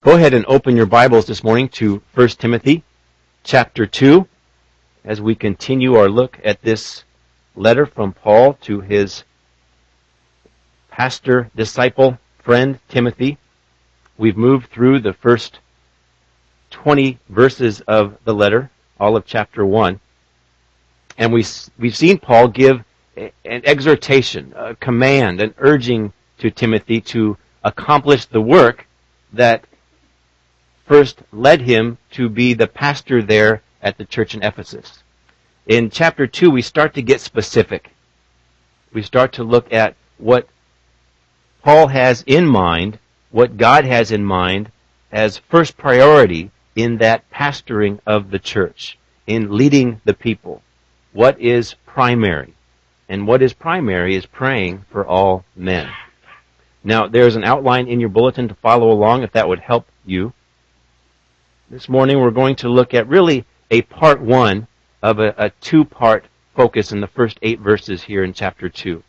Go ahead and open your Bibles this morning to 1 Timothy chapter 2 as we continue our look at this letter from Paul to his pastor, disciple, friend, Timothy. We've moved through the first 20 verses of the letter, all of chapter 1, and we've seen Paul give an exhortation, a command, an urging to Timothy to accomplish the work that first led him to be the pastor there at the church in Ephesus. In chapter 2, we start to get specific. We start to look at what Paul has in mind, what God has in mind as first priority in that pastoring of the church, in leading the people. What is primary? And what is primary is praying for all men. Now, there's an outline in your bulletin to follow along if that would help you. This morning we're going to look at really a part 1 of a two-part focus in the first 8 verses here in chapter 2.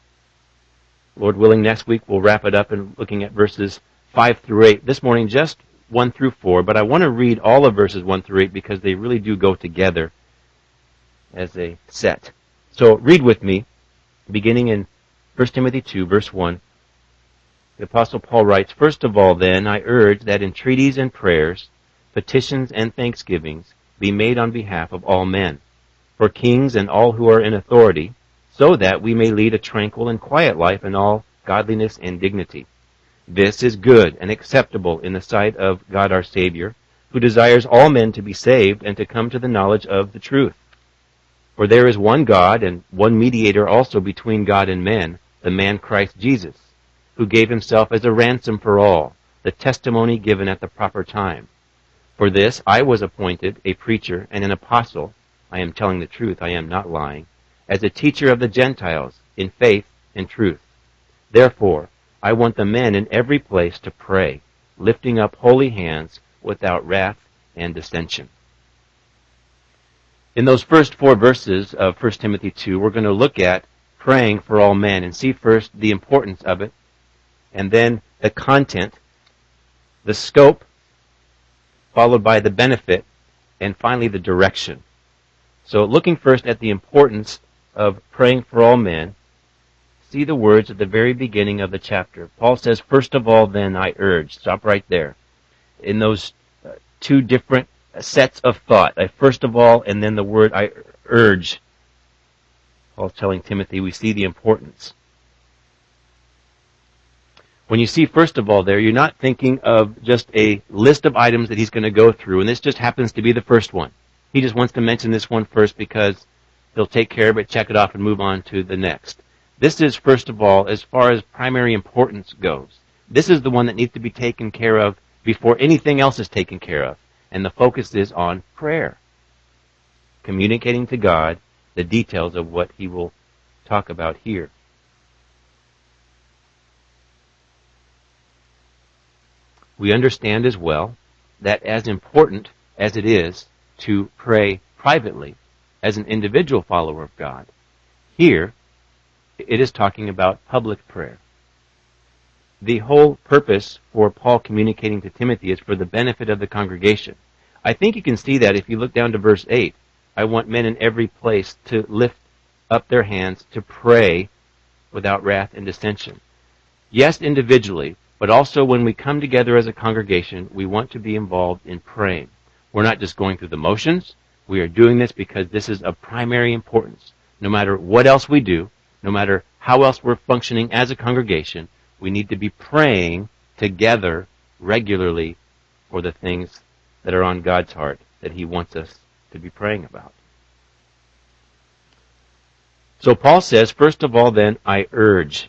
Lord willing, next week we'll wrap it up in looking at verses 5 through 8. This morning just 1 through 4, but I want to read all of verses 1 through 8 because they really do go together as a set. So read with me, beginning in 1 Timothy 2, verse 1. The Apostle Paul writes, "First of all, then, I urge that entreaties and prayers, petitions and thanksgivings be made on behalf of all men, for kings and all who are in authority, so that we may lead a tranquil and quiet life in all godliness and dignity. This is good and acceptable in the sight of God our Savior, who desires all men to be saved and to come to the knowledge of the truth. For there is one God and one mediator also between God and men, the man Christ Jesus, who gave himself as a ransom for all, the testimony given at the proper time. For this I was appointed a preacher and an apostle, I am telling the truth, I am not lying, as a teacher of the Gentiles in faith and truth. Therefore, I want the men in every place to pray, lifting up holy hands without wrath and dissension." In those first 4 verses of 1 Timothy 2, we're going to look at praying for all men and see first the importance of it, and then the content, the scope, followed by the benefit, and finally the direction. So looking first at the importance of praying for all men, see the words at the very beginning of the chapter. Paul says, "First of all, then, I urge." Stop right there. In those 2 different sets of thought, first of all, and then the word I urge. Paul's telling Timothy we see the importance. When you see first of all there, you're not thinking of just a list of items that he's going to go through, and this just happens to be the first one. He just wants to mention this one first because he'll take care of it, check it off, and move on to the next. This is, first of all, as far as primary importance goes. This is the one that needs to be taken care of before anything else is taken care of, and the focus is on prayer. Communicating to God the details of what he will talk about here. We understand as well that as important as it is to pray privately as an individual follower of God, here it is talking about public prayer. The whole purpose for Paul communicating to Timothy is for the benefit of the congregation. I think you can see that if you look down to verse 8. I want men in every place to lift up their hands to pray without wrath and dissension. Yes, individually, but also when we come together as a congregation, we want to be involved in praying. We're not just going through the motions. We are doing this because this is of primary importance. No matter what else we do, no matter how else we're functioning as a congregation, we need to be praying together regularly for the things that are on God's heart that he wants us to be praying about. So Paul says, first of all then, I urge.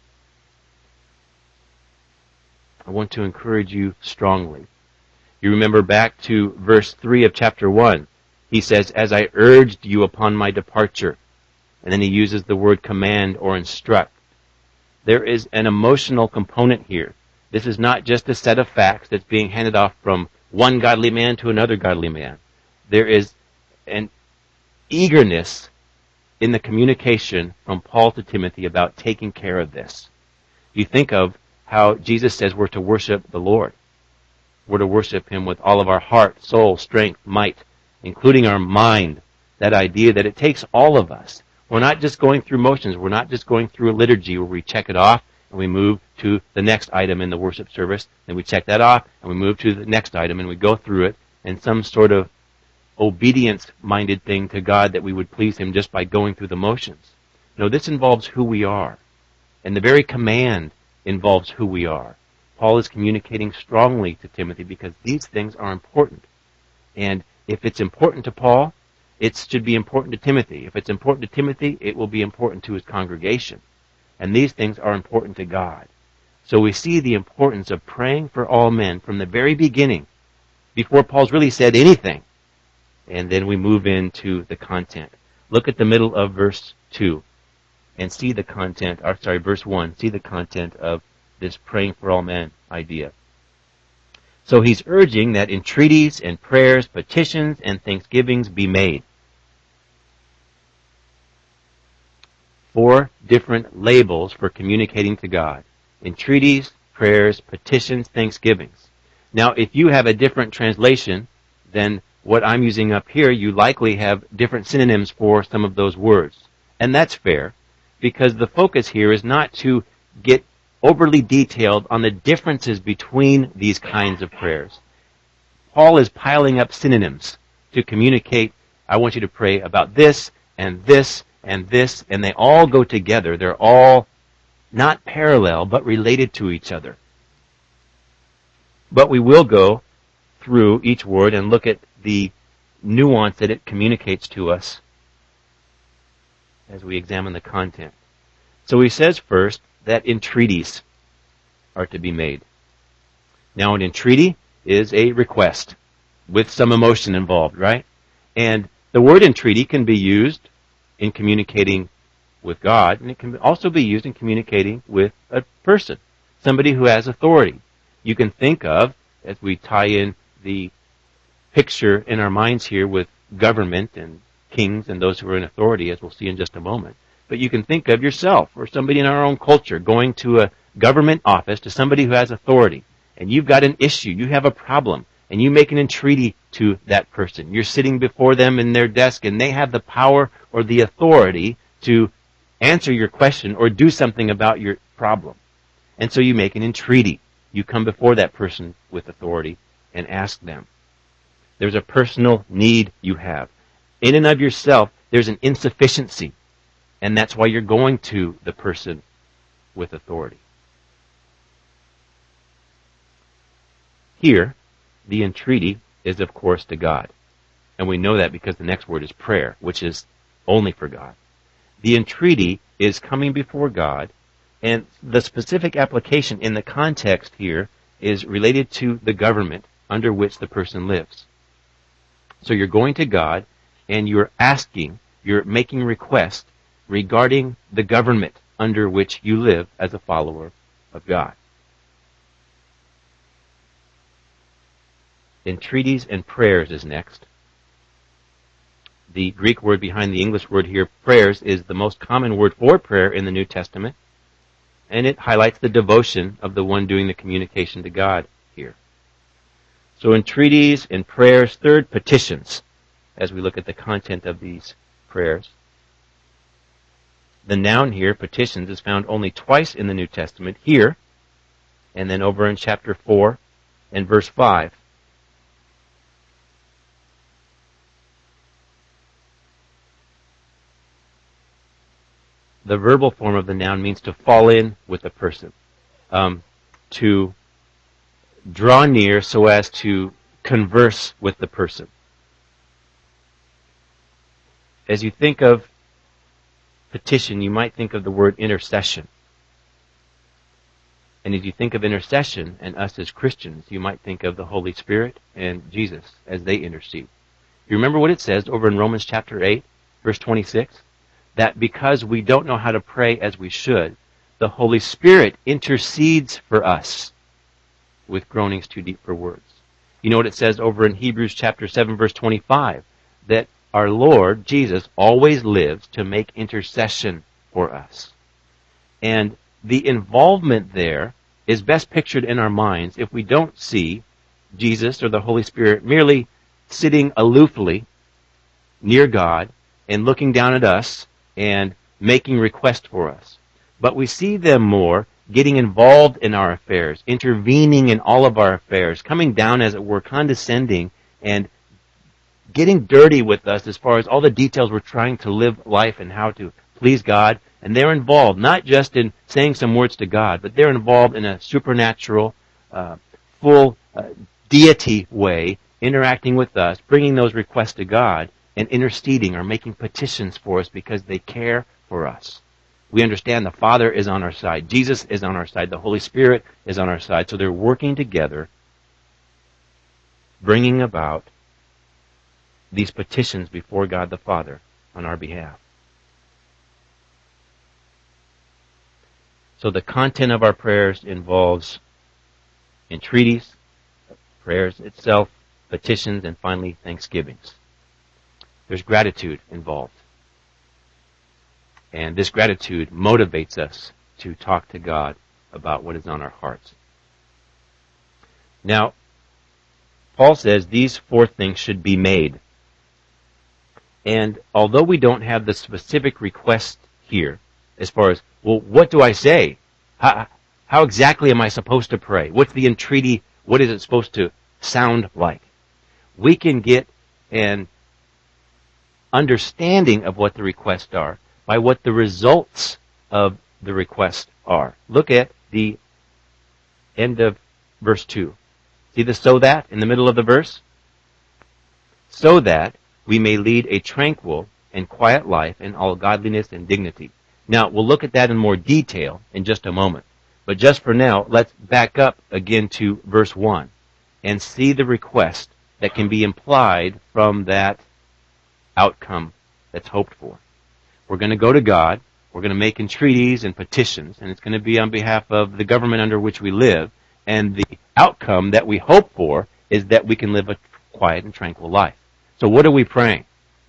I want to encourage you strongly. You remember back to verse 3 of chapter 1. He says, "As I urged you upon my departure." And then he uses the word command or instruct. There is an emotional component here. This is not just a set of facts that's being handed off from one godly man to another godly man. There is an eagerness in the communication from Paul to Timothy about taking care of this. You think of how Jesus says we're to worship the Lord. We're to worship Him with all of our heart, soul, strength, might, including our mind. That idea that it takes all of us. We're not just going through motions. We're not just going through a liturgy where we check it off and we move to the next item in the worship service. Then we check that off and we move to the next item and we go through it in some sort of obedience-minded thing to God that we would please Him just by going through the motions. No, this involves who we are. And the very command involves who we are. Paul is communicating strongly to Timothy because these things are important. And if it's important to Paul, it should be important to Timothy. If it's important to Timothy, it will be important to his congregation. And these things are important to God. So we see the importance of praying for all men from the very beginning, before Paul's really said anything. And then we move into the content. Look at the middle of verse 2 and see the content, verse 1, see the content of this praying for all men idea. So he's urging that entreaties and prayers, petitions and thanksgivings be made. 4 different labels for communicating to God. Entreaties, prayers, petitions, thanksgivings. Now, if you have a different translation than what I'm using up here, you likely have different synonyms for some of those words. And that's fair, because the focus here is not to get overly detailed on the differences between these kinds of prayers. Paul is piling up synonyms to communicate, I want you to pray about this, and this, and this, and they all go together. They're all not parallel, but related to each other. But we will go through each word and look at the nuance that it communicates to us as we examine the content. So he says first that entreaties are to be made. Now, an entreaty is a request with some emotion involved, right? And the word entreaty can be used in communicating with God, and it can also be used in communicating with a person, somebody who has authority. You can think of, as we tie in the picture in our minds here with government and kings and those who are in authority, as we'll see in just a moment, but you can think of yourself or somebody in our own culture going to a government office, to somebody who has authority, and you've got an issue, you have a problem, and you make an entreaty to that person. You're sitting before them in their desk, and they have the power or the authority to answer your question or do something about your problem. And so you make an entreaty. You come before that person with authority and ask them. There's a personal need you have. In and of yourself, there's an insufficiency. And that's why you're going to the person with authority. Here, the entreaty is, of course, to God. And we know that because the next word is prayer, which is only for God. The entreaty is coming before God, and the specific application in the context here is related to the government under which the person lives. So you're going to God, and you're asking, you're making requests regarding the government under which you live as a follower of God. Entreaties and prayers is next. The Greek word behind the English word here, prayers, is the most common word for prayer in the New Testament, and it highlights the devotion of the one doing the communication to God here. So entreaties and prayers. Third, petitions, as we look at the content of these prayers. The noun here, petitions, is found only twice in the New Testament, here, and then over in chapter 4 and verse 5. The verbal form of the noun means to fall in with a person, to draw near so as to converse with the person. As you think of petition, you might think of the word intercession. And as you think of intercession and us as Christians, you might think of the Holy Spirit and Jesus as they intercede. You remember what it says over in Romans chapter 8, verse 26? That because we don't know how to pray as we should, the Holy Spirit intercedes for us with groanings too deep for words. You know what it says over in Hebrews chapter 7, verse 25? That our Lord, Jesus, always lives to make intercession for us. And the involvement there is best pictured in our minds if we don't see Jesus or the Holy Spirit merely sitting aloofly near God and looking down at us and making requests for us. But we see them more getting involved in our affairs, intervening in all of our affairs, coming down, as it were, condescending, and getting dirty with us as far as all the details we're trying to live life and how to please God. And they're involved not just in saying some words to God, but they're involved in a supernatural, full deity way, interacting with us, bringing those requests to God, and interceding or making petitions for us because they care for us. We understand the Father is on our side. Jesus is on our side. The Holy Spirit is on our side. So they're working together, bringing about these petitions before God the Father on our behalf. So the content of our prayers involves entreaties, prayers itself, petitions, and finally thanksgivings. There's gratitude involved. And this gratitude motivates us to talk to God about what is on our hearts. Now, Paul says these four things should be made. And although we don't have the specific request here, as far as, well, what do I say? How exactly am I supposed to pray? What's the entreaty? What is it supposed to sound like? We can get an understanding of what the requests are by what the results of the request are. Look at the end of verse 2. See the "so that" in the middle of the verse? So that we may lead a tranquil and quiet life in all godliness and dignity. Now, we'll look at that in more detail in just a moment. But just for now, let's back up again to verse 1 and see the request that can be implied from that outcome that's hoped for. We're going to go to God. We're going to make entreaties and petitions, and it's going to be on behalf of the government under which we live. And the outcome that we hope for is that we can live a quiet and tranquil life. So what are we praying?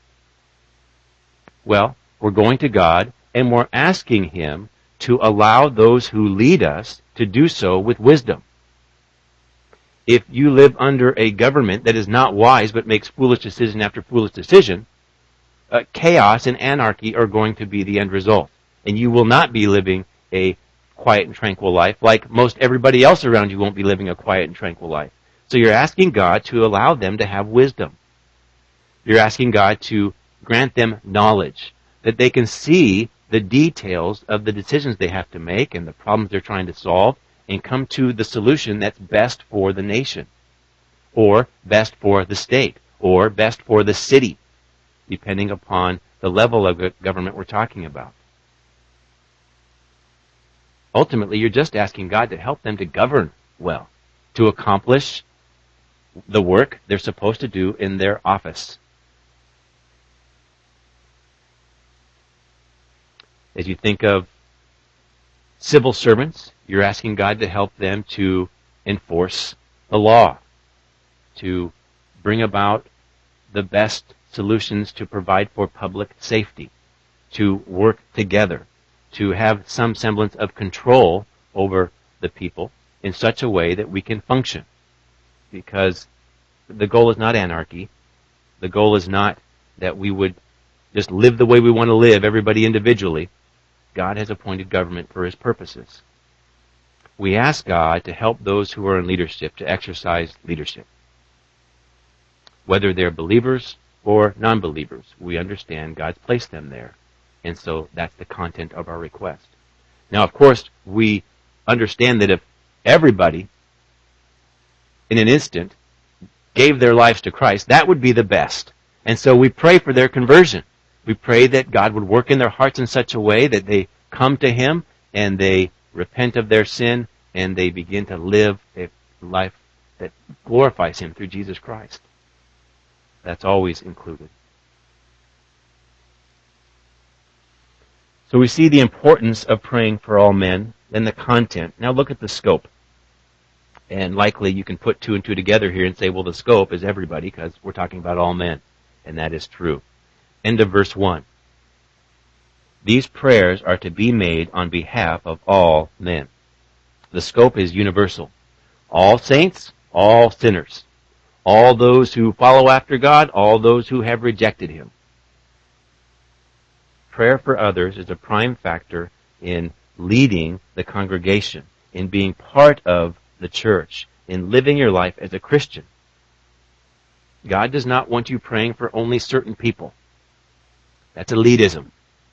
Well, we're going to God, and we're asking Him to allow those who lead us to do so with wisdom. If you live under a government that is not wise but makes foolish decision after foolish decision, chaos and anarchy are going to be the end result. And you will not be living a quiet and tranquil life, like most everybody else around you won't be living a quiet and tranquil life. So you're asking God to allow them to have wisdom. You're asking God to grant them knowledge, that they can see the details of the decisions they have to make and the problems they're trying to solve, and come to the solution that's best for the nation, or best for the state, or best for the city, depending upon the level of government we're talking about. Ultimately, you're just asking God to help them to govern well, to accomplish the work they're supposed to do in their office. As you think of civil servants, you're asking God to help them to enforce the law, to bring about the best solutions to provide for public safety, to work together, to have some semblance of control over the people in such a way that we can function. Because the goal is not anarchy. The goal is not that we would just live the way we want to live, everybody individually. God has appointed government for His purposes. We ask God to help those who are in leadership to exercise leadership. Whether they're believers or non-believers, we understand God's placed them there. And so that's the content of our request. Now, of course, we understand that if everybody in an instant gave their lives to Christ, that would be the best. And so we pray for their conversion. We pray that God would work in their hearts in such a way that they come to Him and they repent of their sin and they begin to live a life that glorifies Him through Jesus Christ. That's always included. So we see the importance of praying for all men, then the content. Now look at the scope. And likely you can put two and two together here and say, well, the scope is everybody because we're talking about all men. And that is true. End of verse 1. These prayers are to be made on behalf of all men. The scope is universal. All saints, all sinners, all those who follow after God, all those who have rejected Him. Prayer for others is a prime factor in leading the congregation, in being part of the church, in living your life as a Christian. God does not want you praying for only certain people. That's elitism.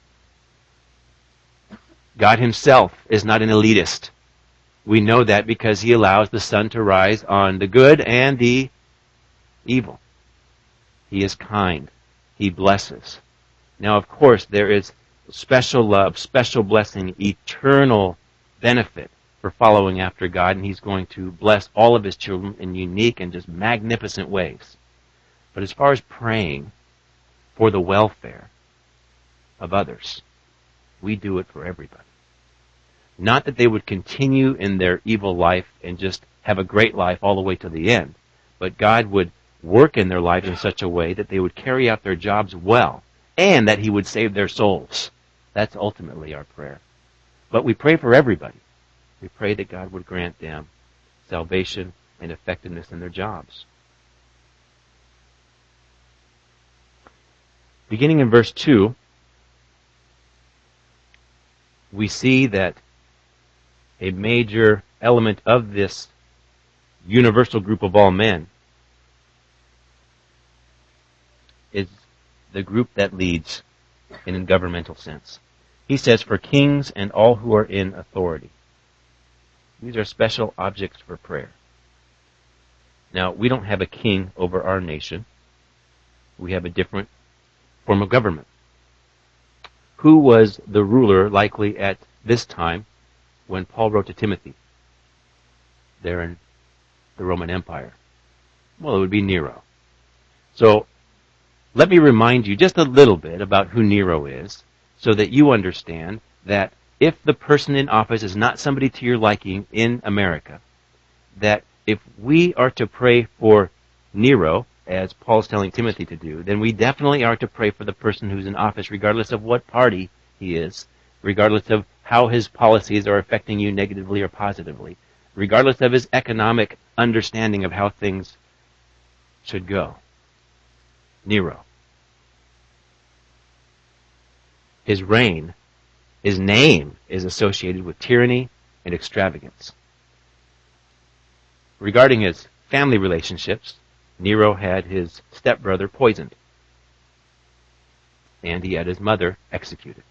God Himself is not an elitist. We know that because He allows the sun to rise on the good and the evil. He is kind. He blesses. Now, of course, there is special love, special blessing, eternal benefit for following after God, and He's going to bless all of His children in unique and just magnificent ways. But as far as praying for the welfare of others, we do it for everybody. Not that they would continue in their evil life and just have a great life all the way to the end, but God would work in their lives in such a way that they would carry out their jobs well, and that He would save their souls. That's ultimately our prayer. But we pray for everybody. We pray that God would grant them salvation and effectiveness in their jobs. Beginning in verse 2, we see that a major element of this universal group of all men is the group that leads in a governmental sense. He says, for kings and all who are in authority. These are special objects for prayer. Now, we don't have a king over our nation. We have a different form of government. Who was the ruler likely at this time when Paul wrote to Timothy there in the Roman Empire? Well, it would be Nero. So, let me remind you just a little bit about who Nero is so that you understand that if the person in office is not somebody to your liking in America, that if we are to pray for Nero, as Paul's telling Timothy to do, then we definitely are to pray for the person who's in office, regardless of what party he is, regardless of how his policies are affecting you negatively or positively, regardless of his economic understanding of how things should go. Nero. His reign, his name is associated with tyranny and extravagance. Regarding his family relationships, Nero had his stepbrother poisoned, and he had his mother executed.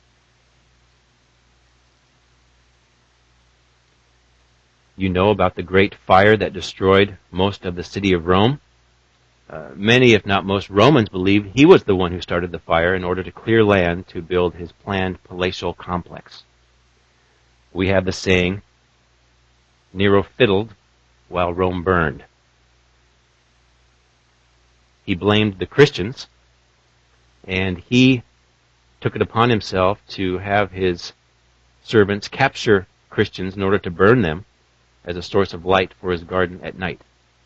You know about the great fire that destroyed most of the city of Rome. Many, if not most, Romans believe he was the one who started the fire in order to clear land to build his planned palatial complex. We have the saying, Nero fiddled while Rome burned. He blamed the Christians, and he took it upon himself to have his servants capture Christians in order to burn them as a source of light for his garden at night.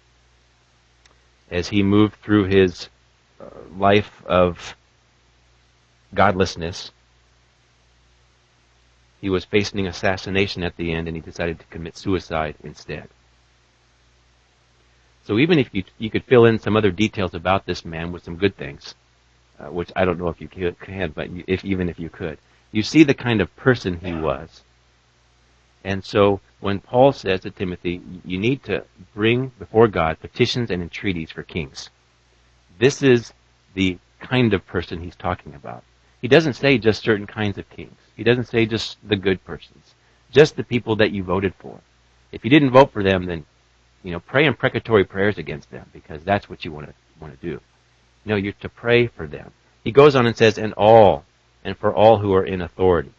As he moved through his life of godlessness, he was facing assassination at the end, and he decided to commit suicide instead. So even if you could fill in some other details about this man with some good things, which I don't know if you can, but even if you could, you see the kind of person he was. And so when Paul says to Timothy, you need to bring before God petitions and entreaties for kings. This is the kind of person he's talking about. He doesn't say just certain kinds of kings. He doesn't say just the good persons. Just the people that you voted for. If you didn't vote for them, then pray imprecatory prayers against them, because that's what you want to do. No, you're to pray for them. He goes on and says, and for all who are in authority.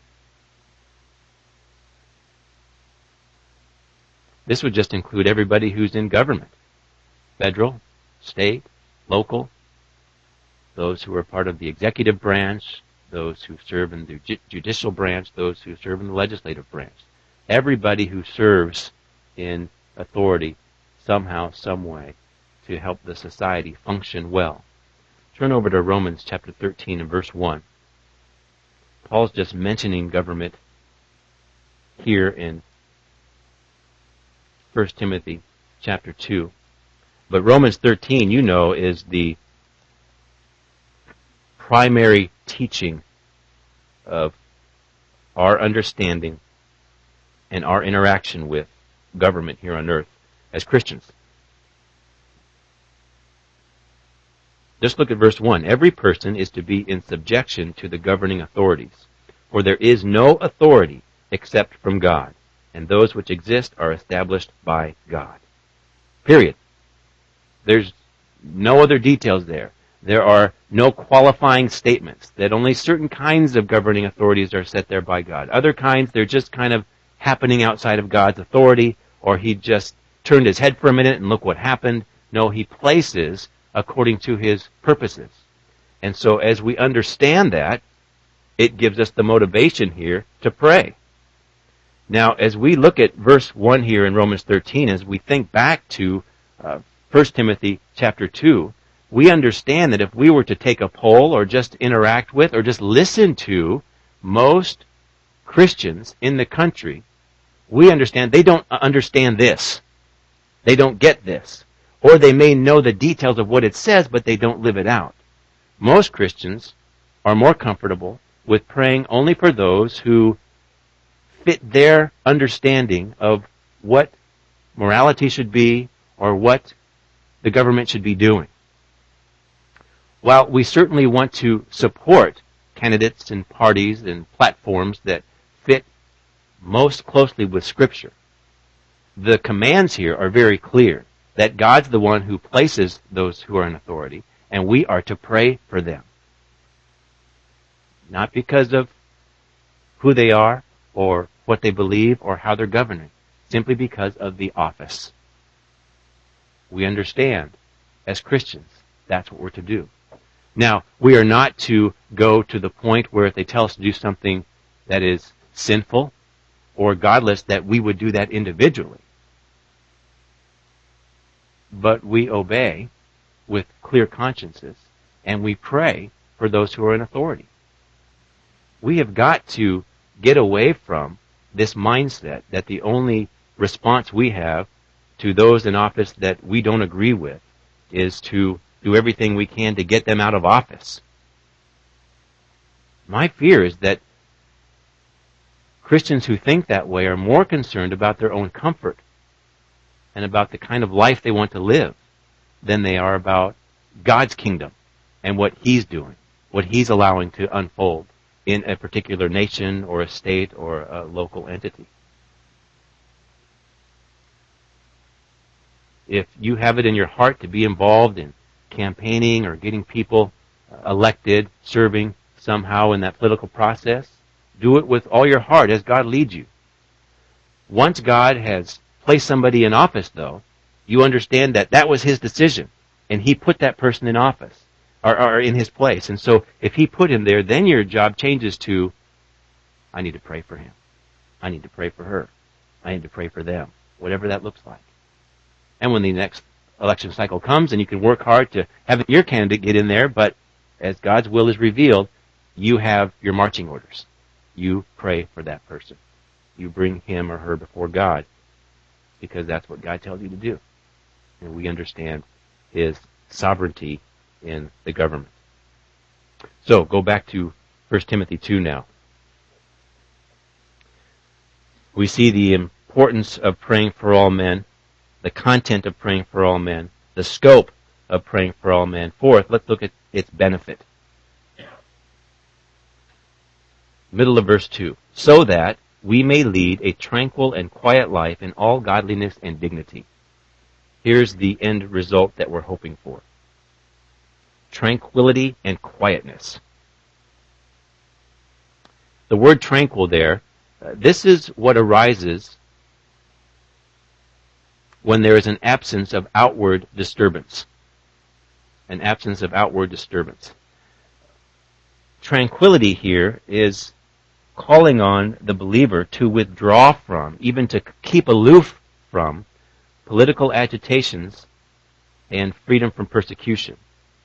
This would just include everybody who's in government. Federal, state, local, those who are part of the executive branch, those who serve in the judicial branch, those who serve in the legislative branch. Everybody who serves in authority somehow, some way, to help the society function well. Turn over to Romans chapter 13 and verse 1. Paul's just mentioning government here in 1 Timothy chapter 2. But Romans 13, you know, is the primary teaching of our understanding and our interaction with government here on earth as Christians. Just look at verse 1. Every person is to be in subjection to the governing authorities, for there is no authority except from God, and those which exist are established by God. Period. There's no other details there. There are no qualifying statements that only certain kinds of governing authorities are set there by God. Other kinds, they're just kind of happening outside of God's authority, or he just turned his head for a minute and look what happened. No, he places according to his purposes. And so as we understand that, it gives us the motivation here to pray. Now, as we look at verse 1 here in Romans 13, as we think back to 1 Timothy chapter 2, we understand that if we were to take a poll or just interact with or just listen to most Christians in the country, we understand they don't understand this. They don't get this. Or they may know the details of what it says, but they don't live it out. Most Christians are more comfortable with praying only for those who fit their understanding of what morality should be or what the government should be doing. While we certainly want to support candidates and parties and platforms that fit most closely with Scripture, the commands here are very clear. That God's the one who places those who are in authority, and we are to pray for them. Not because of who they are, or what they believe, or how they're governing. Simply because of the office. We understand, as Christians, that's what we're to do. Now, we are not to go to the point where if they tell us to do something that is sinful or godless, that we would do that individually. But we obey with clear consciences, and we pray for those who are in authority. We have got to get away from this mindset that the only response we have to those in office that we don't agree with is to do everything we can to get them out of office. My fear is that Christians who think that way are more concerned about their own comfort and about the kind of life they want to live than they are about God's kingdom and what He's doing, what He's allowing to unfold in a particular nation or a state or a local entity. If you have it in your heart to be involved in campaigning or getting people elected, serving somehow in that political process, do it with all your heart as God leads you. Once God has place somebody in office, though, you understand that that was His decision, and He put that person in office, or in His place. And so, if He put him there, then your job changes to, I need to pray for him. I need to pray for her. I need to pray for them. Whatever that looks like. And when the next election cycle comes, and you can work hard to have your candidate get in there, but as God's will is revealed, you have your marching orders. You pray for that person. You bring him or her before God, because that's what God tells you to do. And we understand His sovereignty in the government. So, go back to 1 Timothy 2 now. We see the importance of praying for all men, the content of praying for all men, the scope of praying for all men. Fourth, let's look at its benefit. Middle of verse 2. So that we may lead a tranquil and quiet life in all godliness and dignity. Here's the end result that we're hoping for. Tranquility and quietness. The word tranquil there, this is what arises when there is an absence of outward disturbance. An absence of outward disturbance. Tranquility here is calling on the believer to withdraw from, even to keep aloof from, political agitations and freedom from persecution.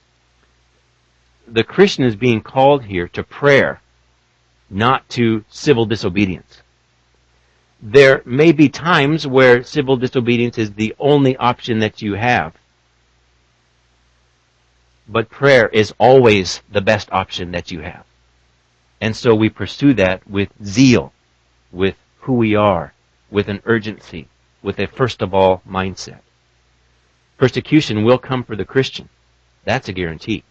The Christian is being called here to prayer, not to civil disobedience. there may be times where civil disobedience is the only option that you have. But prayer is always the best option that you have. And so we pursue that with zeal, with who we are, with an urgency, with a first of all mindset. Persecution will come for the Christian. That's a guarantee.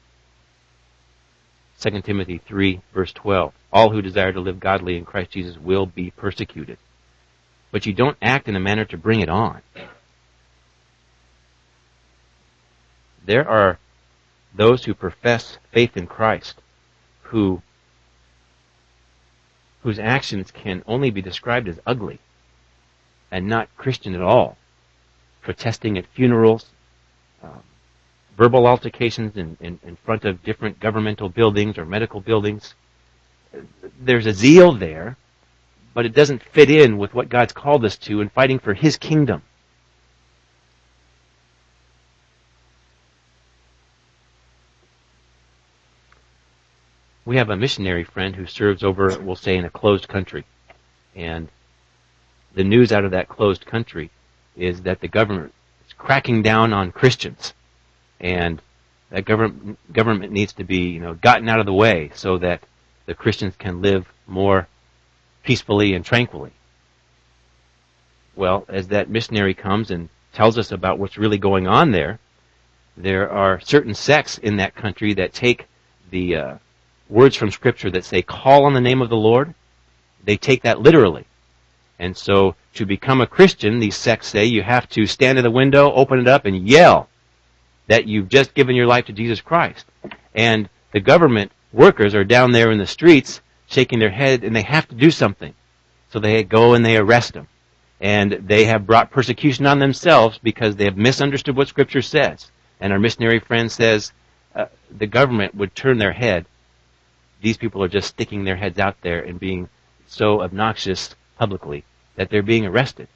2 Timothy 3, verse 12. All who desire to live godly in Christ Jesus will be persecuted. But you don't act in a manner to bring it on. There are those who profess faith in Christ whose actions can only be described as ugly and not Christian at all. Protesting at funerals, verbal altercations in front of different governmental buildings or medical buildings. There's a zeal there, but it doesn't fit in with what God's called us to in fighting for His kingdom. We have a missionary friend who serves over, we'll say, in a closed country. And the news out of that closed country is that the government is cracking down on Christians. And that government needs to be, gotten out of the way so that the Christians can live more peacefully and tranquilly. Well, as that missionary comes and tells us about what's really going on there are certain sects in that country that take the words from Scripture that say, call on the name of the Lord. They take that literally. And so, to become a Christian, these sects say you have to stand in the window, open it up, and yell that you've just given your life to Jesus Christ. And the government workers are down there in the streets shaking their head, and they have to do something. So they go and they arrest them. And they have brought persecution on themselves because they have misunderstood what Scripture says. And our missionary friend says the government would turn their head. These people are just sticking their heads out there and being so obnoxious publicly that they're being arrested.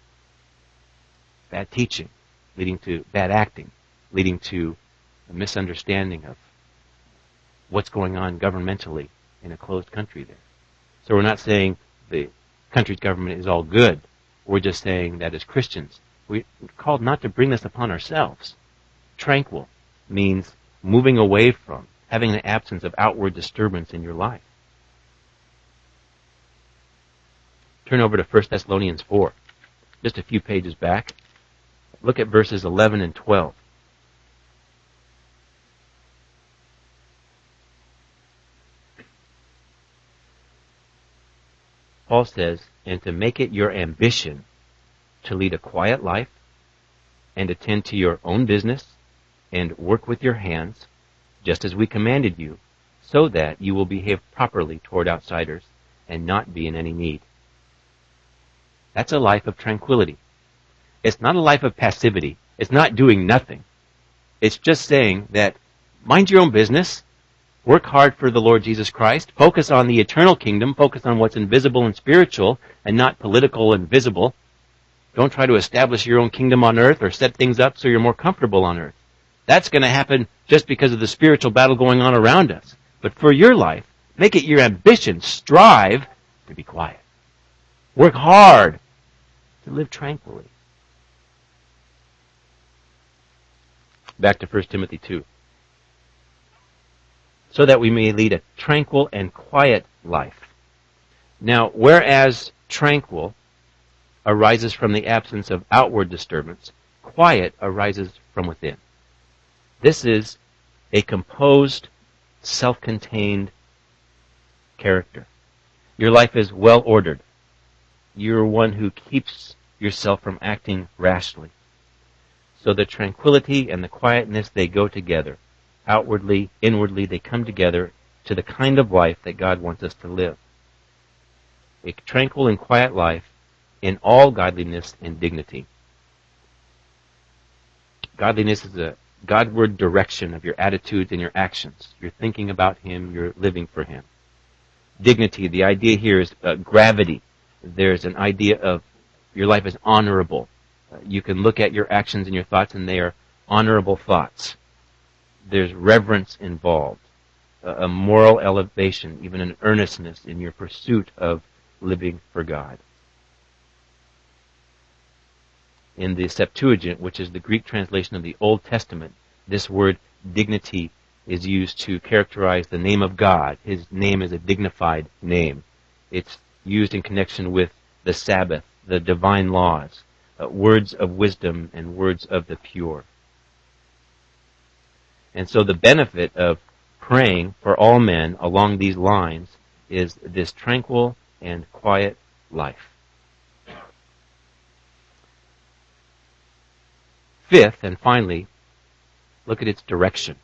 Bad teaching, leading to bad acting, leading to a misunderstanding of what's going on governmentally in a closed country there. So we're not saying the country's government is all good. We're just saying that as Christians, we're called not to bring this upon ourselves. Tranquil means moving away from, having an absence of outward disturbance in your life. Turn over to 1 Thessalonians 4, just a few pages back. Look at verses 11 and 12. Paul says, and to make it your ambition to lead a quiet life and attend to your own business and work with your hands, just as we commanded you, so that you will behave properly toward outsiders and not be in any need. That's a life of tranquility. It's not a life of passivity. It's not doing nothing. It's just saying that mind your own business, work hard for the Lord Jesus Christ, focus on the eternal kingdom, focus on what's invisible and spiritual and not political and visible. Don't try to establish your own kingdom on earth or set things up so you're more comfortable on earth. That's going to happen just because of the spiritual battle going on around us. But for your life, make it your ambition. Strive to be quiet. Work hard to live tranquilly. Back to 1 Timothy 2. So that we may lead a tranquil and quiet life. Now, whereas tranquil arises from the absence of outward disturbance, quiet arises from within. This is a composed, self-contained character. Your life is well ordered. You're one who keeps yourself from acting rashly. So the tranquility and the quietness, they go together. Outwardly, inwardly, they come together to the kind of life that God wants us to live. A tranquil and quiet life in all godliness and dignity. Godliness is a Godward direction of your attitudes and your actions. You're thinking about Him, you're living for Him. Dignity, the idea here is gravity. There's an idea of your life is honorable. You can look at your actions and your thoughts and they are honorable thoughts. There's reverence involved, a moral elevation, even an earnestness in your pursuit of living for God. In the Septuagint, which is the Greek translation of the Old Testament, this word dignity is used to characterize the name of God. His name is a dignified name. It's used in connection with the Sabbath, the divine laws, words of wisdom and words of the pure. And so the benefit of praying for all men along these lines is this tranquil and quiet life. Fifth, and finally, look at its direction.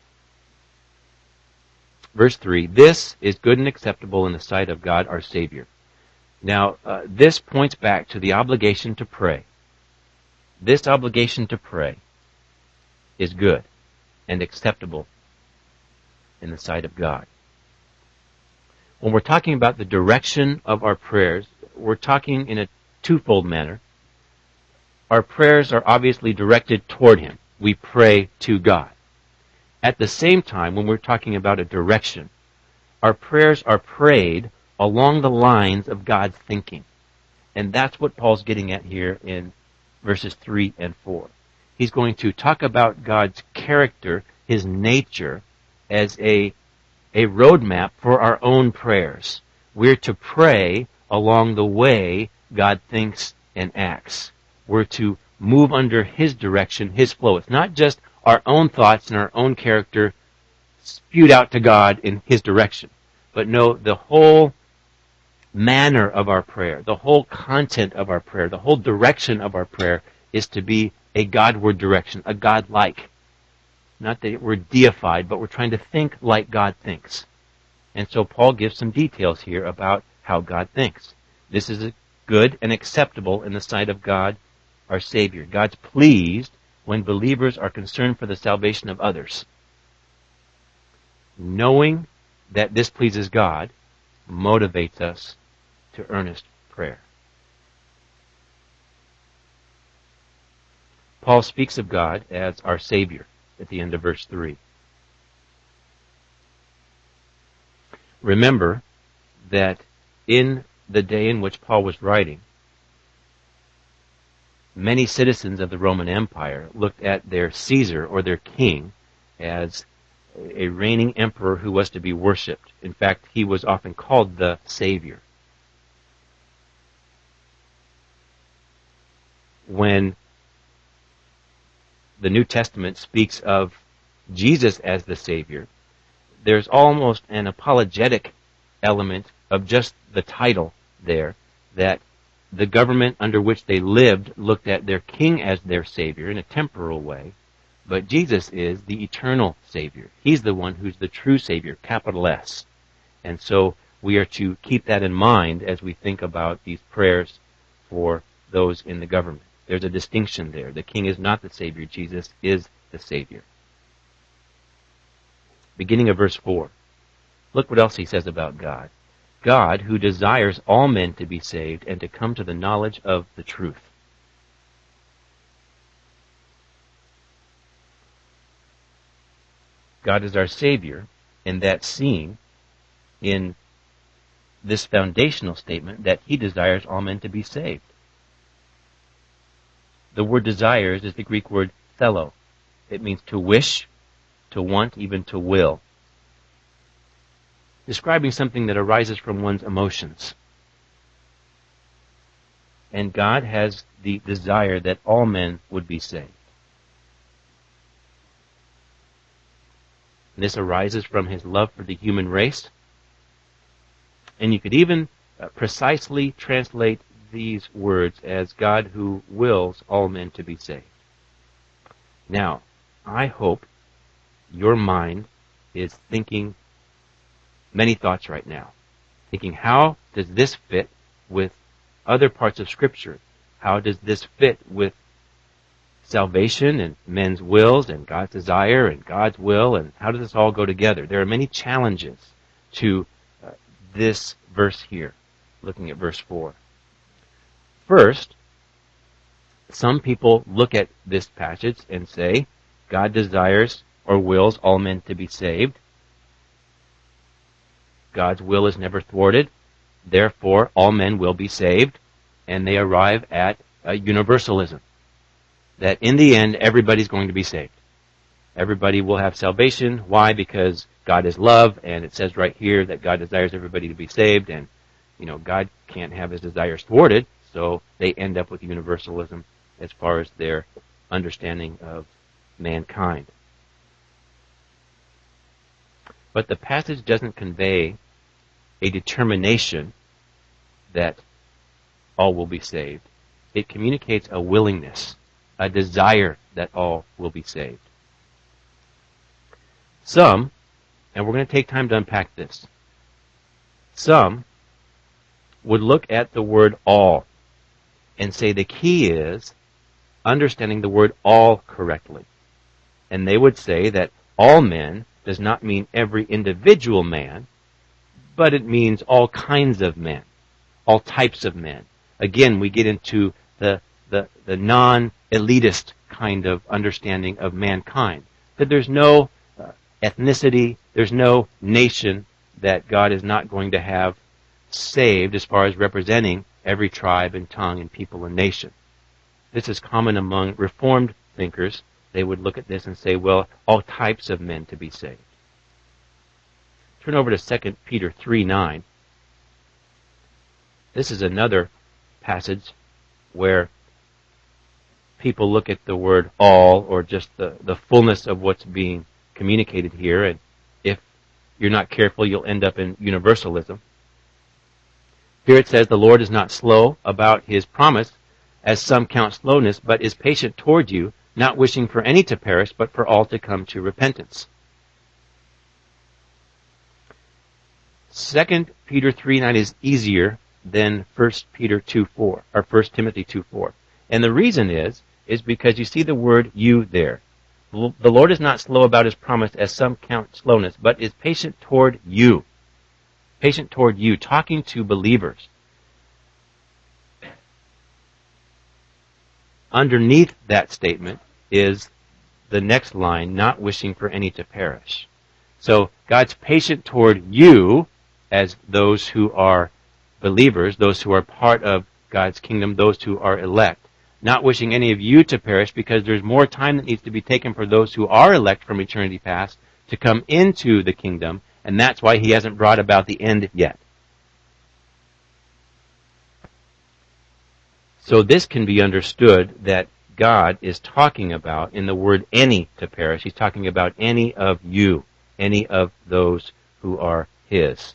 Verse 3, this is good and acceptable in the sight of God our Savior. Now, this points back to the obligation to pray. This obligation to pray is good and acceptable in the sight of God. When we're talking about the direction of our prayers, we're talking in a twofold manner. Our prayers are obviously directed toward Him. We pray to God. At the same time, when we're talking about a direction, our prayers are prayed along the lines of God's thinking. And that's what Paul's getting at here in verses 3 and 4. He's going to talk about God's character, His nature, as a roadmap for our own prayers. We're to pray along the way God thinks and acts. We're to move under His direction, His flow. It's not just our own thoughts and our own character spewed out to God in His direction. But no, the whole manner of our prayer, the whole content of our prayer, the whole direction of our prayer is to be a Godward direction, a God-like. Not that we're deified, but we're trying to think like God thinks. And so Paul gives some details here about how God thinks. This is good and acceptable in the sight of God, our Savior. God's pleased when believers are concerned for the salvation of others. Knowing that this pleases God motivates us to earnest prayer. Paul speaks of God as our Savior at the end of verse 3. Remember that in the day in which Paul was writing, many citizens of the Roman Empire looked at their Caesar or their king as a reigning emperor who was to be worshipped. In fact, he was often called the Savior. When the New Testament speaks of Jesus as the Savior, there's almost an apologetic element of just the title there, that the government under which they lived looked at their king as their Savior in a temporal way, but Jesus is the eternal Savior. He's the one who's the true Savior, capital S. And so we are to keep that in mind as we think about these prayers for those in the government. There's a distinction there. The king is not the Savior. Jesus is the Savior. Beginning of verse 4. Look what else he says about God. God, who desires all men to be saved and to come to the knowledge of the truth. God is our Savior, and that's seen in this foundational statement that He desires all men to be saved. The word desires is the Greek word thelo. It means to wish, to want, even to will. Describing something that arises from one's emotions. And God has the desire that all men would be saved. This arises from His love for the human race. And you could even precisely translate these words as God who wills all men to be saved. Now, I hope your mind is thinking many thoughts right now. Thinking, how does this fit with other parts of Scripture? How does this fit with salvation and men's wills and God's desire and God's will, and how does this all go together? There are many challenges to this verse here, looking at verse 4. First, some people look at this passage and say, God desires or wills all men to be saved. God's will is never thwarted. Therefore, all men will be saved. And they arrive at universalism. that in the end, everybody's going to be saved. Everybody will have salvation. Why? Because God is love, and it says right here that God desires everybody to be saved, and, God can't have his desires thwarted, so they end up with universalism as far as their understanding of mankind. But the passage doesn't convey a determination that all will be saved. It communicates a willingness, a desire that all will be saved. Some, and we're going to take time to unpack this, some would look at the word all and say the key is understanding the word all correctly. And they would say that all men does not mean every individual man, but it means all kinds of men, all types of men. Again, we get into the non-elitist kind of understanding of mankind. That there's no ethnicity, there's no nation that God is not going to have saved as far as representing every tribe and tongue and people and nation. This is common among Reformed thinkers. They would look at this and say, well, all types of men to be saved. Turn over to 2 Peter 3:9. This is another passage where people look at the word all, or just the fullness of what's being communicated here, and if you're not careful, you'll end up in universalism. Here it says, the Lord is not slow about his promise, as some count slowness, but is patient toward you, not wishing for any to perish, but for all to come to repentance. 2 Peter 3:9 is easier than 1 Peter 2:4, or 1 Timothy 2:4. And the reason is because you see the word you there. The Lord is not slow about his promise, as some count slowness, but is patient toward you. Patient toward you, talking to believers. Underneath that statement is the next line, not wishing for any to perish. So God's patient toward you as those who are believers, those who are part of God's kingdom, those who are elect. Not wishing any of you to perish, because there's more time that needs to be taken for those who are elect from eternity past to come into the kingdom, and that's why he hasn't brought about the end yet. So this can be understood that God is talking about, in the word any to perish, he's talking about any of you, any of those who are his.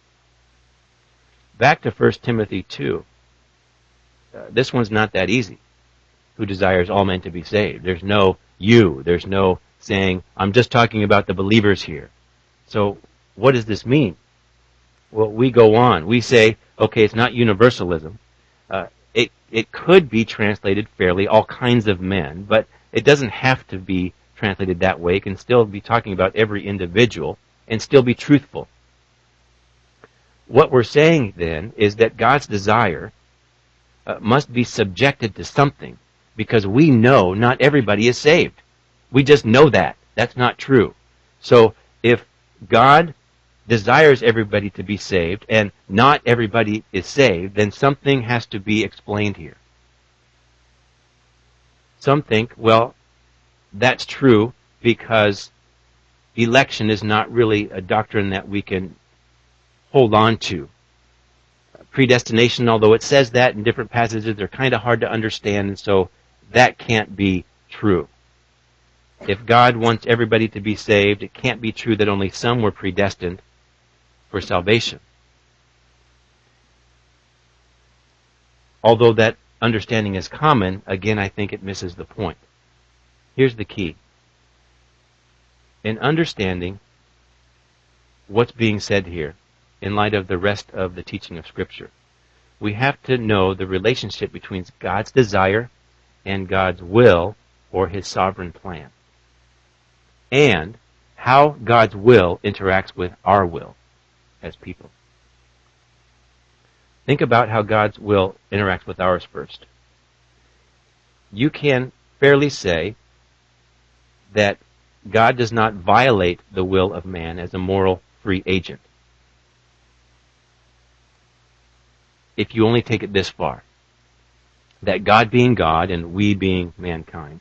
Back to 1 Timothy 2. This one's not that easy. Who desires all men to be saved? There's no you. There's no saying, I'm just talking about the believers here. So what does this mean? Well, we go on. We say, okay, it's not universalism. It could be translated fairly, all kinds of men, but it doesn't have to be translated that way. It can still be talking about every individual and still be truthful. What we're saying then is that God's desire must be subjected to something, because we know not everybody is saved. We just know that. That's not true. So if God desires everybody to be saved and not everybody is saved, then something has to be explained here. Some think, well, that's true because election is not really a doctrine that we can hold on to. Predestination, although it says that in different passages, they're kind of hard to understand, and so that can't be true. If God wants everybody to be saved, it can't be true that only some were predestined for salvation. Although that understanding is common, again, I think it misses the point. Here's the key. In understanding what's being said here, in light of the rest of the teaching of Scripture, we have to know the relationship between God's desire and God's will, or his sovereign plan, and how God's will interacts with our will as people. Think about how God's will interacts with ours first. You can fairly say that God does not violate the will of man as a moral free agent, if you only take it this far. that God being God and we being mankind,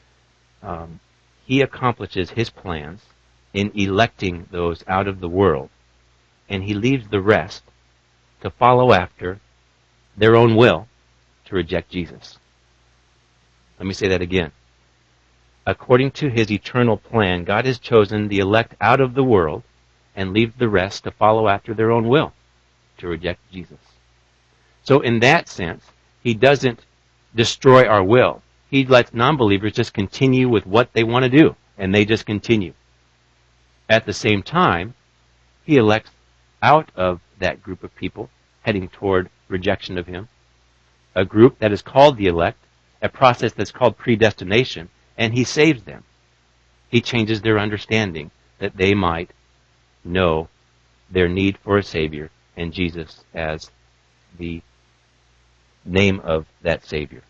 He accomplishes His plans in electing those out of the world, and He leaves the rest to follow after their own will to reject Jesus. Let me say that again. According to His eternal plan, God has chosen the elect out of the world and leaves the rest to follow after their own will to reject Jesus. So in that sense, He doesn't destroy our will. He lets non-believers just continue with what they want to do, and they just continue. At the same time, He elects out of that group of people heading toward rejection of Him a group that is called the elect, a process that's called predestination, and He saves them. He changes their understanding that they might know their need for a Savior and Jesus as the name of that Savior.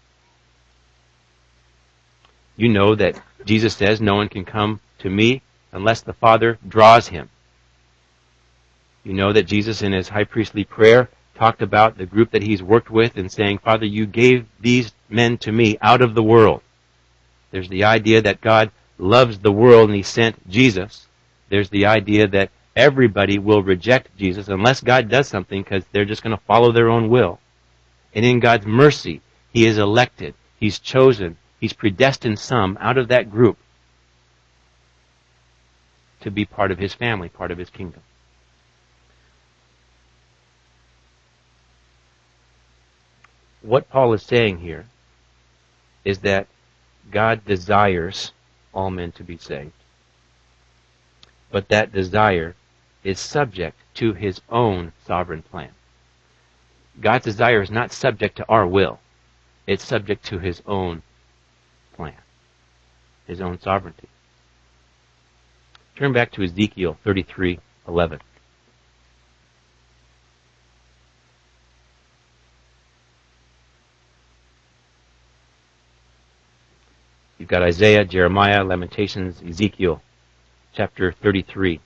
You know that Jesus says, "No one can come to me unless the Father draws him." You know that Jesus in His high priestly prayer talked about the group that He's worked with and saying, "Father, you gave these men to me out of the world." There's the idea that God loves the world and He sent Jesus. There's the idea that everybody will reject Jesus unless God does something because they're just going to follow their own will. And in God's mercy, He is elected. He's chosen. He's predestined some out of that group to be part of His family, part of His kingdom. What Paul is saying here is that God desires all men to be saved. But that desire is subject to His own sovereign plan. God's desire is not subject to our will. It's subject to His own plan, His own sovereignty. Turn back to Ezekiel 33:11. You've got Isaiah, Jeremiah, Lamentations, Ezekiel, chapter 33,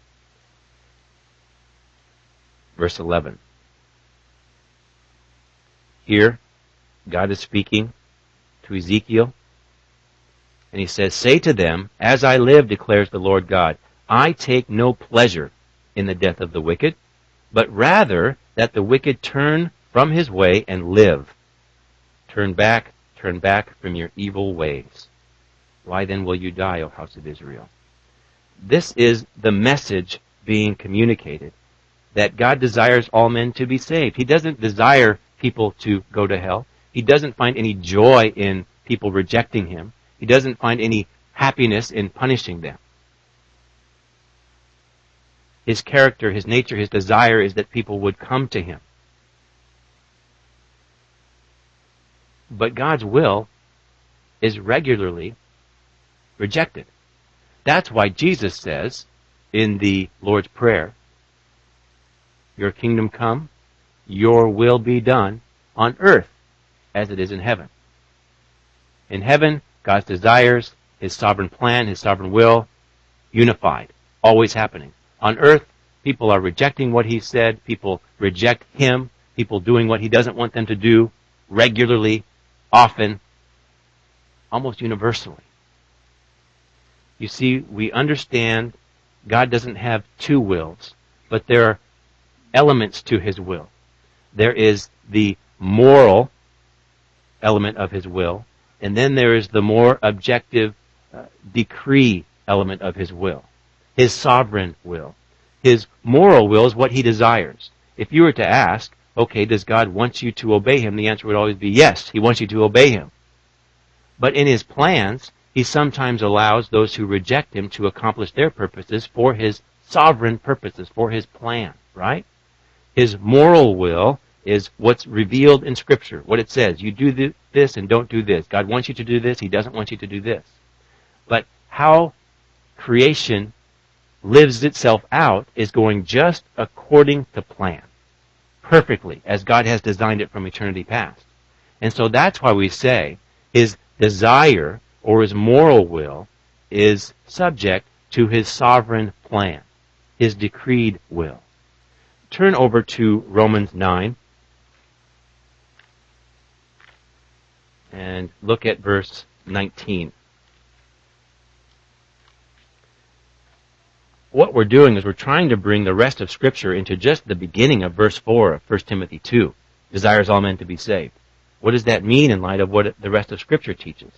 verse 11. Here, God is speaking to Ezekiel, and He says, "Say to them, as I live, declares the Lord God, I take no pleasure in the death of the wicked, but rather that the wicked turn from his way and live. Turn back from your evil ways. Why then will you die, O house of Israel?" This is the message being communicated, that God desires all men to be saved. He doesn't desire people to go to hell. He doesn't find any joy in people rejecting Him. He doesn't find any happiness in punishing them. His character, His nature, His desire is that people would come to Him. But God's will is regularly rejected. That's why Jesus says in the Lord's Prayer, "Your kingdom come, your will be done on earth as it is in heaven." In heaven, God's desires, His sovereign plan, His sovereign will, unified, always happening. On earth, people are rejecting what He said, people reject Him, people doing what He doesn't want them to do, regularly, often, almost universally. You see, we understand God doesn't have two wills, but there are elements to His will. There is the moral element of His will, and then there is the more objective decree element of His will. His sovereign will. His moral will is what He desires. If you were to ask, okay, does God want you to obey Him? The answer would always be yes, He wants you to obey Him. But in His plans, He sometimes allows those who reject Him to accomplish their purposes for His sovereign purposes, for His plan, right? His moral will is what's revealed in Scripture, what it says. You do this and don't do this. God wants you to do this. He doesn't want you to do this. But how creation lives itself out is going just according to plan, perfectly, as God has designed it from eternity past. And so that's why we say His desire or His moral will is subject to His sovereign plan, His decreed will. Turn over to Romans 9. and look at verse 19. What we're doing is we're trying to bring the rest of Scripture into just the beginning of verse 4 of 1 Timothy 2. Desires all men to be saved. What does that mean in light of what the rest of Scripture teaches?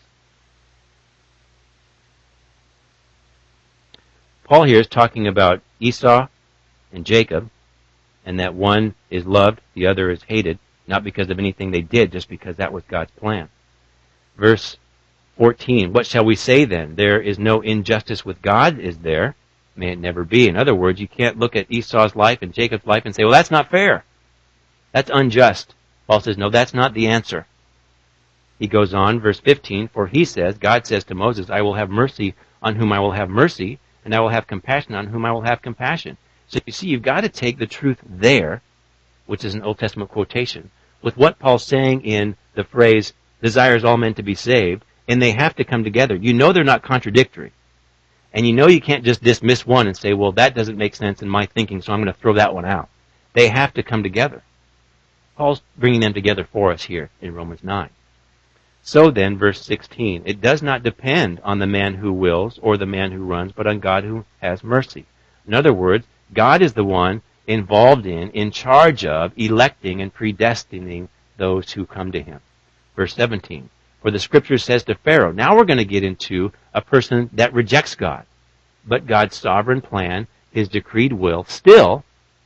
Paul here is talking about Esau and Jacob, and that one is loved, the other is hated, not because of anything they did, just because that was God's plan. Verse 14, what shall we say then? There is no injustice with God, is there? May it never be. In other words, you can't look at Esau's life and Jacob's life and say, well, that's not fair. That's unjust. Paul says, no, that's not the answer. He goes on, verse 15, for he says, God says to Moses, I will have mercy on whom I will have mercy, and I will have compassion on whom I will have compassion. So you see, you've got to take the truth there, which is an Old Testament quotation, with what Paul's saying in the phrase, desires all men to be saved, and they have to come together. You know they're not contradictory. And you know you can't just dismiss one and say, well, that doesn't make sense in my thinking, so I'm going to throw that one out. They have to come together. Paul's bringing them together for us here in Romans 9. So then, verse 16, it does not depend on the man who wills or the man who runs, but on God who has mercy. In other words, God is the one involved in charge of, electing and predestining those who come to him. Verse 17, for the Scripture says to Pharaoh, now we're going to get into a person that rejects God. But God's sovereign plan, his decreed will, still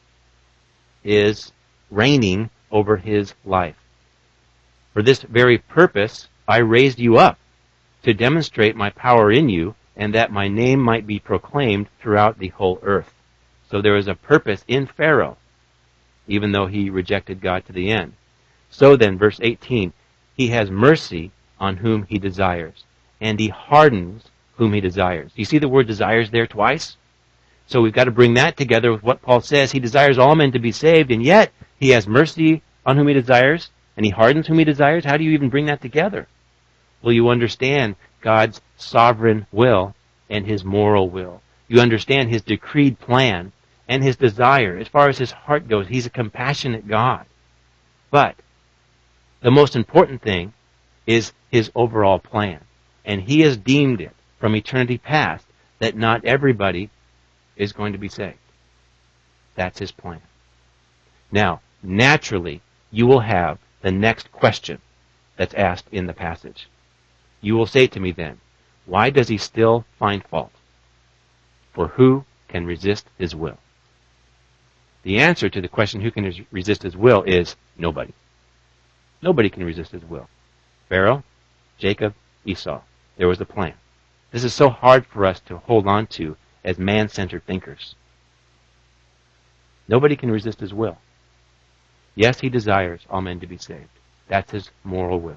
is reigning over his life. For this very purpose, I raised you up to demonstrate my power in you, and that my name might be proclaimed throughout the whole earth. So there is a purpose in Pharaoh, even though he rejected God to the end. So then, verse 18, he has mercy on whom he desires, and he hardens whom he desires. You see the word desires there twice? So we've got to bring that together with what Paul says. He desires all men to be saved, and yet he has mercy on whom he desires, and he hardens whom he desires. How do you even bring that together? Well, you understand God's sovereign will and his moral will. You understand his decreed plan and his desire. As far as his heart goes, he's a compassionate God. But the most important thing is his overall plan. And he has deemed it from eternity past that not everybody is going to be saved. That's his plan. Now, naturally, you will have the next question that's asked in the passage. You will say to me then, why does he still find fault? For who can resist his will? The answer to the question, who can resist his will, is nobody. Nobody can resist his will. Pharaoh, Jacob, Esau. There was a plan. This is so hard for us to hold on to as man-centered thinkers. Nobody can resist his will. Yes, he desires all men to be saved. That's his moral will.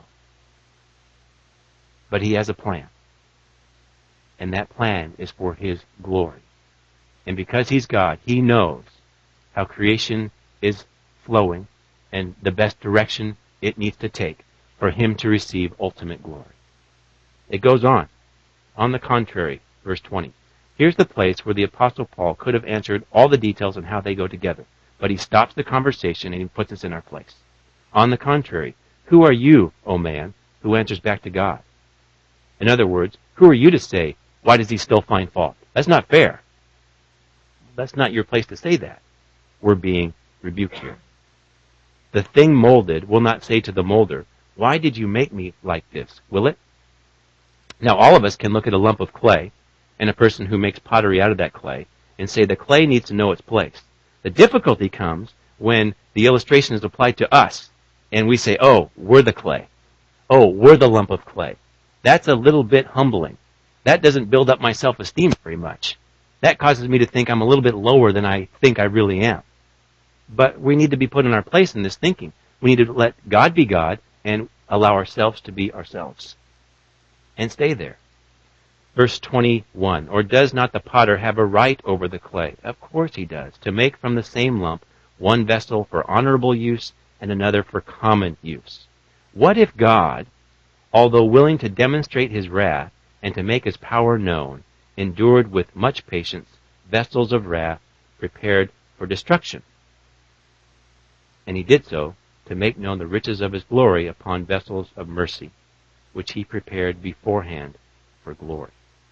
But he has a plan. And that plan is for his glory. And because he's God, he knows how creation is flowing and the best direction it needs to take for him to receive ultimate glory. It goes on. On the contrary, verse 20. Here's the place where the Apostle Paul could have answered all the details on how they go together. But he stops the conversation and he puts us in our place. On the contrary, who are you, O man, who answers back to God? In other words, who are you to say, why does he still find fault? That's not fair. That's not your place to say that. We're being rebuked here. The thing molded will not say to the molder, why did you make me like this? Will it? Now, all of us can look at a lump of clay and a person who makes pottery out of that clay and say the clay needs to know its place. The difficulty comes when the illustration is applied to us and we say, oh, we're the clay. Oh, we're the lump of clay. That's a little bit humbling. That doesn't build up my self-esteem very much. That causes me to think I'm a little bit lower than I think I really am. But we need to be put in our place in this thinking. We need to let God be God and allow ourselves to be ourselves. And stay there. Verse 21, or does not the potter have a right over the clay? Of course he does, to make from the same lump one vessel for honorable use and another for common use. What if God, although willing to demonstrate his wrath and to make his power known, endured with much patience vessels of wrath prepared for destruction? And he did so to make known the riches of his glory upon vessels of mercy. which he prepared beforehand for glory.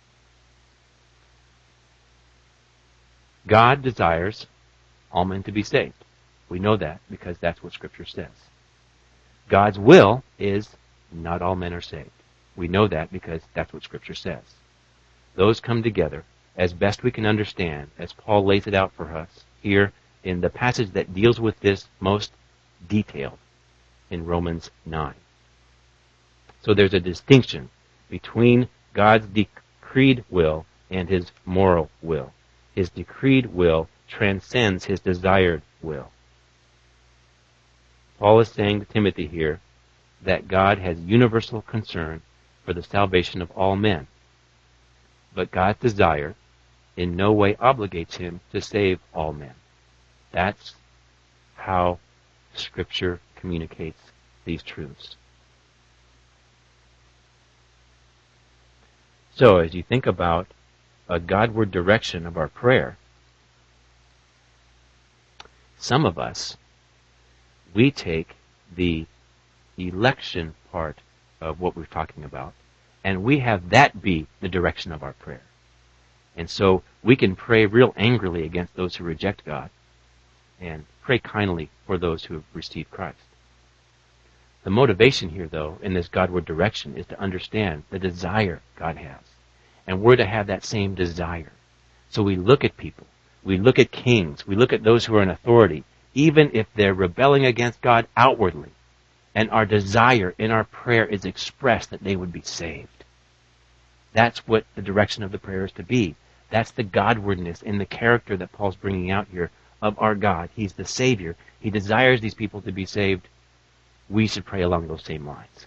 God desires all men to be saved. We know that because that's what Scripture says. God's will is not all men are saved. We know that because that's what Scripture says. Those come together as best we can understand, as Paul lays it out for us here in the passage that deals with this most detailed in Romans 9. So there's a distinction between God's decreed will and his moral will. His decreed will transcends his desired will. Paul is saying to Timothy here that God has universal concern for the salvation of all men. But God's desire in no way obligates him to save all men. That's how Scripture communicates these truths. So, as you think about a Godward direction of our prayer, some of us, we take the election part of what we're talking about, and we have that be the direction of our prayer. And so we can pray real angrily against those who reject God and pray kindly for those who have received Christ. The motivation here, though, in this Godward direction is to understand the desire God has. And we're to have that same desire. So we look at people, we look at kings, we look at those who are in authority, even if they're rebelling against God outwardly, and our desire in our prayer is expressed that they would be saved. That's what the direction of the prayer is to be. That's the Godwardness in the character that Paul's bringing out here of our God. He's the Savior. He desires these people to be saved. We should pray along those same lines.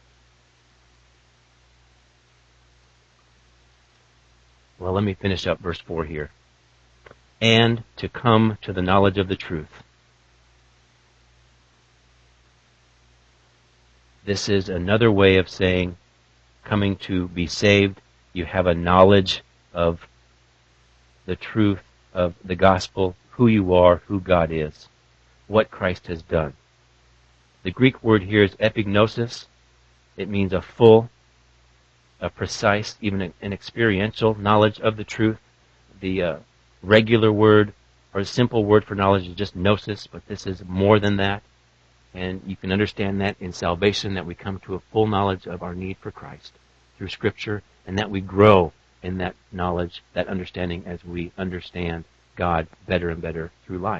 Well, let me finish up verse 4 here. And to come to the knowledge of the truth. This is another way of saying coming to be saved. You have a knowledge of the truth of the gospel, who you are, who God is, what Christ has done. The Greek word here is epignosis. It means a full, a precise, even an experiential knowledge of the truth. The regular word or simple word for knowledge is just gnosis, but this is more than that. And you can understand that in salvation, that we come to a full knowledge of our need for Christ through Scripture, and that we grow in that knowledge, that understanding, as we understand God better and better through life.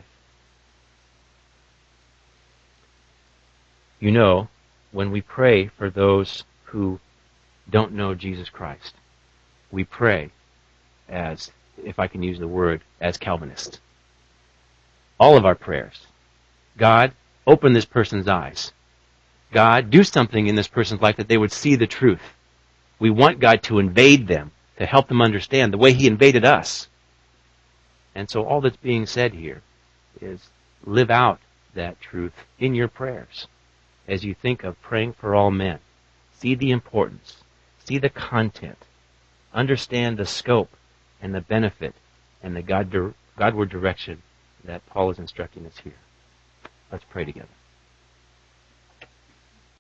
You know, when we pray for those who don't know Jesus Christ, we pray as, if I can use the word, as Calvinists. All of our prayers. God, open this person's eyes. God, do something in this person's life that they would see the truth. We want God to invade them, to help them understand the way He invaded us. And so all that's being said here is live out that truth in your prayers. As you think of praying for all men, see the importance, see the content, understand the scope and the benefit and the Godward direction that Paul is instructing us here. Let's pray together.